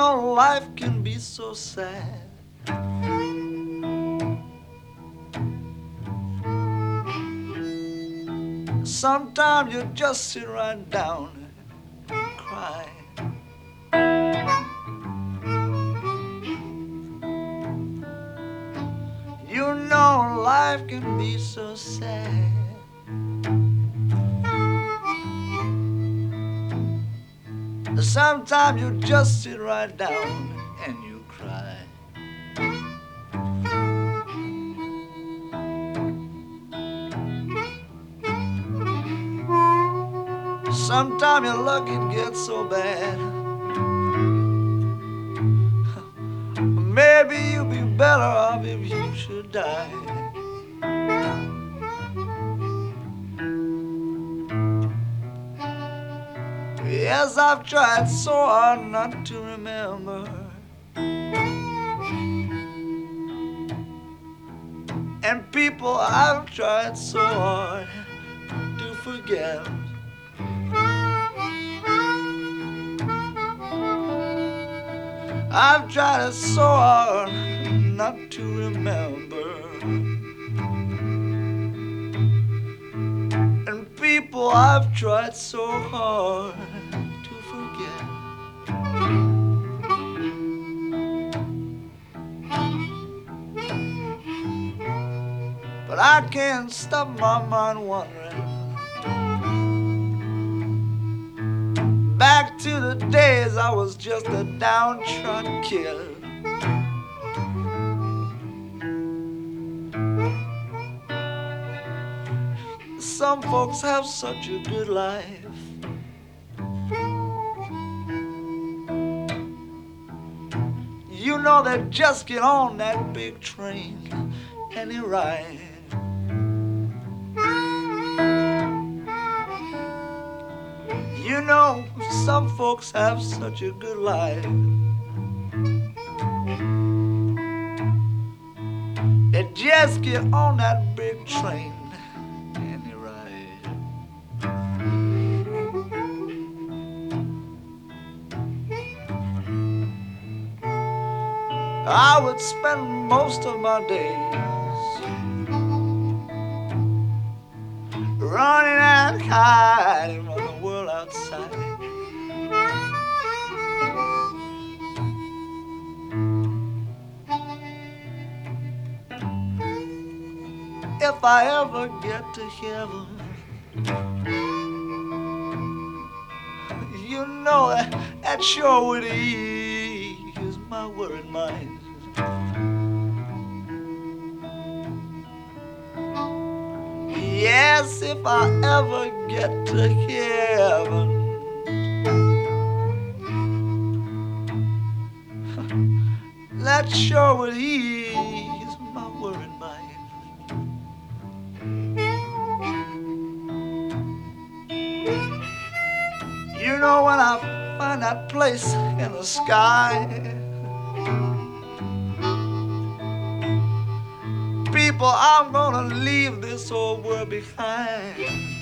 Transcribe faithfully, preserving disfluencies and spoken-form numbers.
know life can be so sad. Sometimes you just sit right down and cry. You know life can be so sad. Sometimes you just sit right down and you cry. Sometimes your luck it gets so bad. Maybe you'd be better off if you should die. Yes, I've tried so hard not to remember. And people, I've tried so hard to forget. I've tried so hard not to remember. And people, I've tried so hard to forget. But I can't stop my mind wandering back to the days I was just a downtrodden kid. Some folks have such a good life. You know they just get on that big train and they ride. You know some folks have such a good life. They just get on that big train and they ride. I would spend most of my days running and hiding from the world outside. If I ever get to heaven, you know that, that sure would ease my worried mind. Yes, if I ever get to heaven, that sure would ease my worried mind. You know when I find that place in the sky, people, I'm gonna leave this old world behind.